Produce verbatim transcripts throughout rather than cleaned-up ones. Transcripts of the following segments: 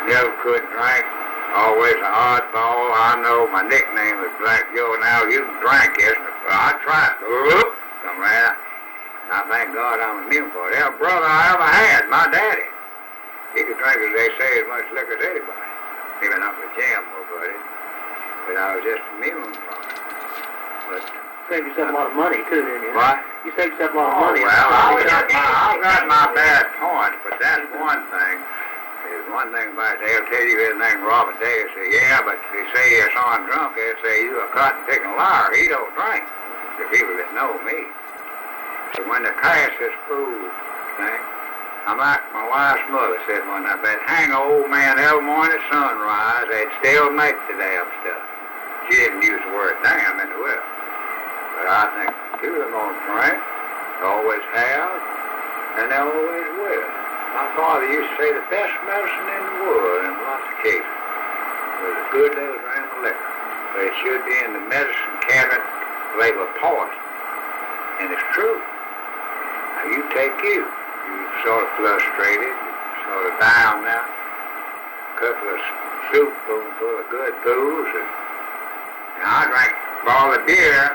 never could drink. Always an oddball. I know my nickname was Black Joe. Now you can drink, isn't it? Well, I tried. Whoop, come right out. I thank God I'm immune for it. Every brother I ever had, my daddy, he could drink, as they say, as much liquor as anybody. Maybe not for jam, buddy, but I was just immune from it. But saved yourself a lot of money, too, didn't you? What? You saved yourself a lot of oh, money. Well, I got, my, I got my bad points, but that's one thing. There's one thing about it. They'll tell you his name, Robert Davis. Say, yeah, but if they say you're son drunk, they'll say you a cotton-picking liar. He don't drink. The people that know me. So when they pass this food thing, I'm like my wife's mother said one night, they'd hang an old man every morning at sunrise, they'd still make the damn stuff. She didn't use the word damn in the will. But I think people are going to drink, they always have, and they always will. My father used to say the best medicine in the world in lots of cases was a good little drink of liquor. But it should be in the medicine cabinet labeled poison. And it's true. Now you take you. You sort of frustrated, sort of down now. A couple of soup full of good booze. And, and I drank a bottle of beer.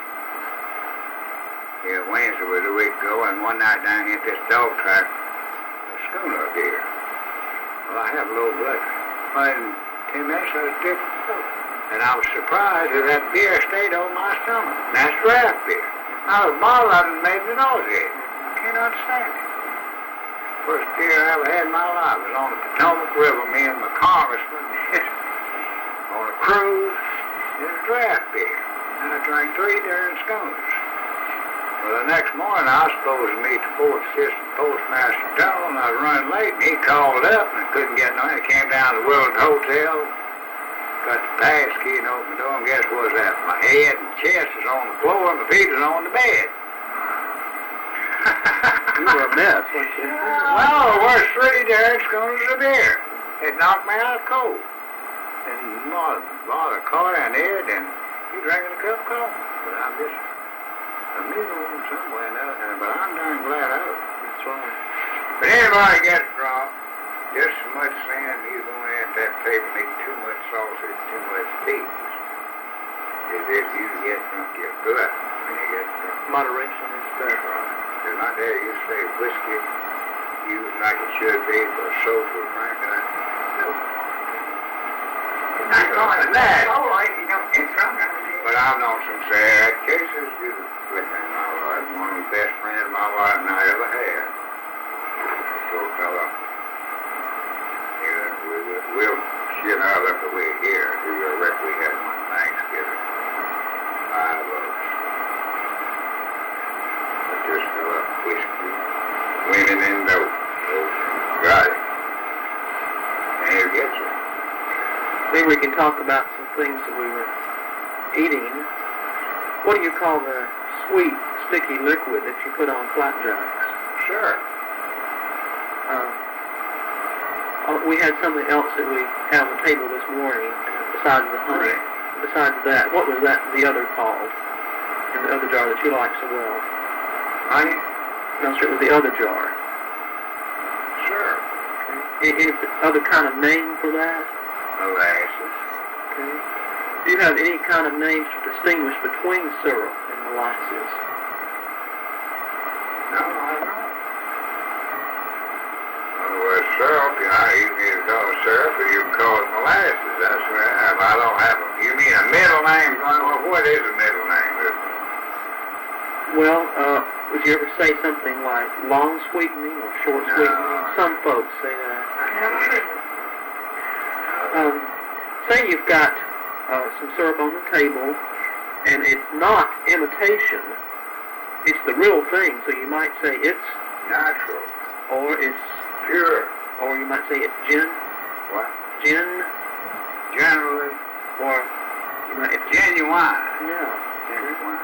Yeah, Wednesday was a week ago, and one night down here at this dog track, a schooner of beer. Well, I have low blood pressure. Well, in ten minutes, I was different. And I was surprised that that beer stayed on my stomach. And that's draft beer. Now, the bottle of it made me nauseated. I can't understand it. First beer I ever had in my life was on the Potomac River, me and my congressman on a cruise. It was draft beer. And I drank three darn schooners. Well, the next morning, I was supposed to meet the fourth assistant postmaster general, and I was running late, and he called up, and I couldn't get no. He came down to the Willard Hotel, got the pass key, and opened the door, and guess what was that? My head and chest is on the floor, and my feet is on the bed. You were a mess, weren't you? Well, there were three darn schooners of beer. It knocked me out cold. And mother, mother caught and Ed, and you drinking a cup of coffee. But I'm just, I'm immune somewhere now, but I'm darn glad I was. That's right. But anybody gets drunk, just so much saying you going at that table and eat too much sausage, too much beef. Is if you get drunk, your gut when you get drunk. Moderation is better. Right. Because my dad used to say whiskey used like it should be for a social drink, and I no. Not going to that. Oh, right, you don't get drunk. But I've known some sad cases with liquor in my life. One of the best friends my wife and I ever had. Poor fella. Yeah, we, we, we'll shit our liquor way here. Do the wreck we had on Thanksgiving. Five of us. But this fella, whiskey, women and dope. Got it. And he'll get you. Maybe we can talk about some things that we were eating. What do you call the sweet, sticky liquid that you put on flapjacks? Sure. Uh, uh, we had something else that we had on the table this morning besides the honey. Right. Besides that, what was that, the other called? In the other jar that you like so well? Honey? No, sir, it was the other jar. Sure. Okay. Any, any other kind of name for that? Molasses. Okay. Do you have any kind of names to distinguish between syrup and molasses? No, I don't. Well, syrup, you know, you can either call it syrup or you can call it molasses. That's what I have. I don't have a, you mean a middle name? Well, what is a middle name? Well, uh, would you ever say something like long sweetening or short No. sweetening? Some folks say that. Um, say you've got uh, some syrup on the table, and it's not imitation. It's the real thing, so you might say it's Natural. or it's Pure. or you might say it's gin, What? gin, Generally. or you might it's Genuine. yeah. Genuine.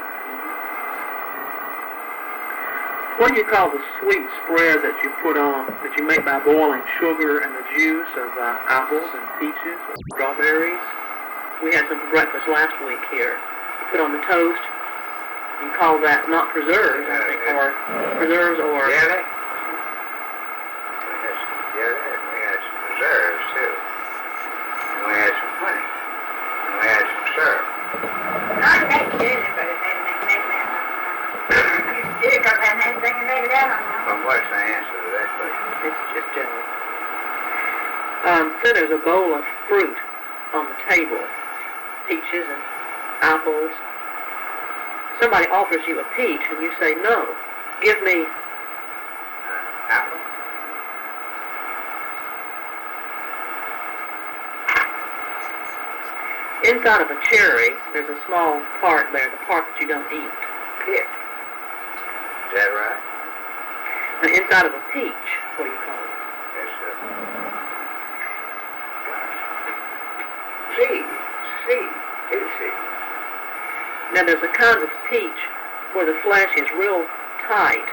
What do you call the sweet spread that you put on, that you make by boiling sugar and the juice of uh, apples and peaches or strawberries? We had some for breakfast last week here. You put on the toast. You call that not preserves, I think, or preserves or... Jelly? We had some jelly and we had some preserves, too. Um, then there's a bowl of fruit on the table, peaches and apples. Somebody offers you a peach and you say, no, give me Apple? inside of a cherry, there's a small part there, the part that you don't eat. Pit. Is that right? And inside of a peach, what do you call it? It's a... Seed. Seed. It's seed. Now there's a kind of peach where the flesh is real tight